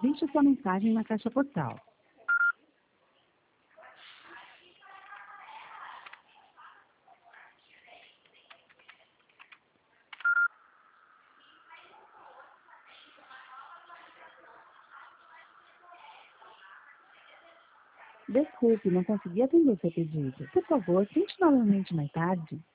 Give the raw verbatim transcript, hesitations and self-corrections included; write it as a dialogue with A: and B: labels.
A: Deixe sua mensagem na caixa postal. Desculpe, não consegui atender seu pedido. Por favor, tente novamente mais tarde.